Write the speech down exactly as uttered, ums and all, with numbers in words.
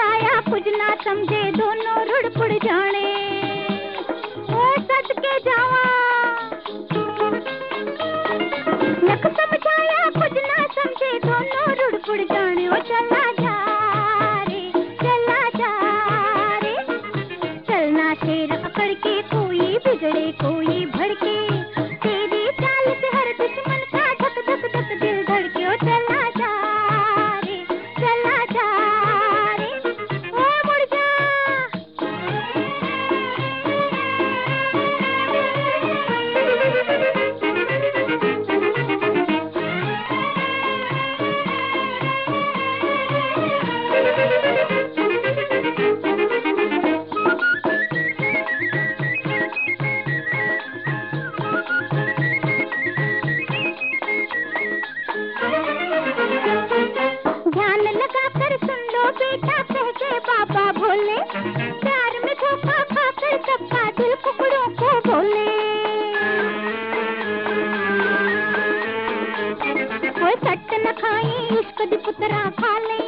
समझाया कुछ ना समझे दोनों रुड़ पुड़ जाने। ओ सदके जावा नक समझाया कुछ ना समझे दोनों रुड़ पुड़ जाने। ओ चला जा रे चला जा रे चलना शेर अकड़ के कोई बिगड़े कोई भड़के। तेरी चाल से हर दुश्मन का धक धक धक दिल धड़के। ओ चला जा रे चला जा रे ओ मुड़ जा। ध्यान लगा कर सुन लो बेटा कह के बाबा भोले। प्यार में धोखा खाकर सबका दिल कुकड़ों को बोले। ओए सट न खाई इश्क दी पुतरा खा ले।